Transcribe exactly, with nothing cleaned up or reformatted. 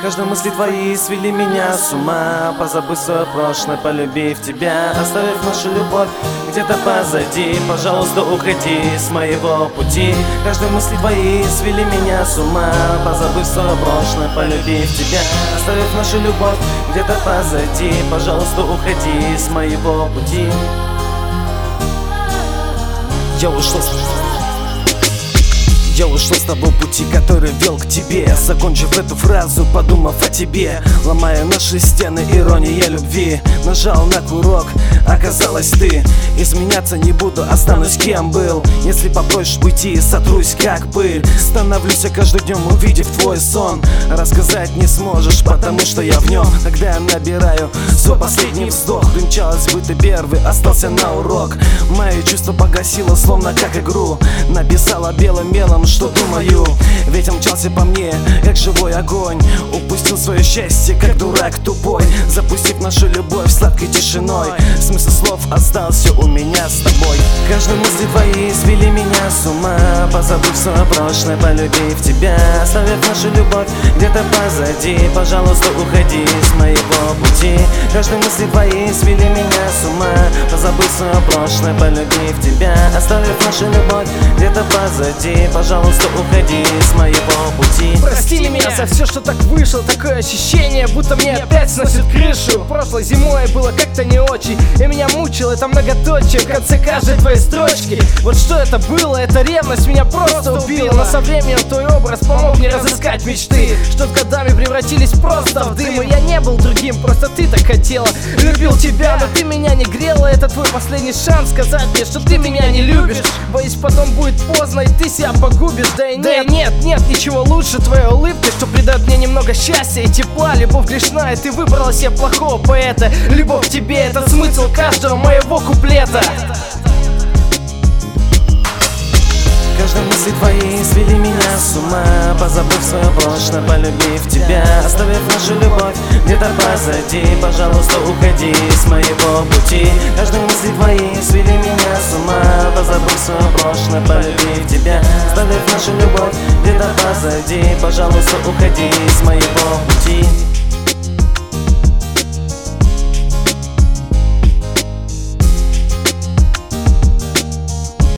Каждые мысли твои свели меня с ума. Позабыв свое прошлое, полюбив тебя, оставив нашу любовь где-то позади. Пожалуйста, уходи с моего пути. Каждые мысли твои свели меня с ума. Позабыв свое прошлое, полюбив тебя, оставив нашу любовь где-то позади. Пожалуйста, уходи с моего пути. Я ушел с... Я ушел с того пути, который вел к тебе. Закончив эту фразу, подумав о тебе, ломая наши стены, ирония любви. Нажал на курок, оказалась ты. Изменяться не буду, останусь кем был. Если попросишь уйти, сотрусь как пыль. Становлюсь я каждым днем, увидев твой сон. Рассказать не сможешь, потому что я в нем. Когда я набираю свой последний вздох, примчалась бы ты первый, остался на урок. Мои чувства погасило, словно как игру. Написала белым мелом, что думаю. Ветер мчался по мне, как живой огонь. Упустил свое счастье, как дурак тупой, запустив нашу любовь сладкой тишиной. Смысл слов остался у меня с тобой. Каждые мысли твои свели меня с ума. Позабыв свое прошлое, полюбив тебя, оставив нашу любовь где-то позади. Пожалуйста, уходи с моего пути. Каждые мысли твои свели меня с ума. Позабыв свое прошлое, полюбив тебя, оставив нашу любовь где-то позади. Пожалуйста, уходи с моего пути. Прости меня за все, что так вышло. Такое ощущение, будто мне опять сносит крышу. Прошлой зимой было как-то не очень, и меня мучило это многоточие в конце каждой твоей строчки. Вот что это было, эта ревность меня просто убила. Но со временем твой образ помог мне разыскать мечты, что с годами превратились просто в дым. И я не был другим, просто ты так хотела. Любил тебя, но ты меня не грела. Это твой последний шанс сказать мне, что ты меня не любишь. Боюсь, потом будет поздно, и ты себя погубишь. Да и нет, нет, нет ничего лучше твоей улыбки, что придает мне немного счастья и тепла. Любовь грешна, и ты выбрала себе плохого поэта. Любовь к тебе — это смысл каждого моего куплета. Каждые мысли твои свели меня с ума. Позабыв свое прошлое, полюбив тебя, оставив нашу любовь где-то позади. Пожалуйста, уходи с моего пути. Каждые мысли твои свели меня с ума. Позабыв свое прошлое, полюбив тебя, оставив нашу любовь где-то позади. Пожалуйста, уходи с моего пути.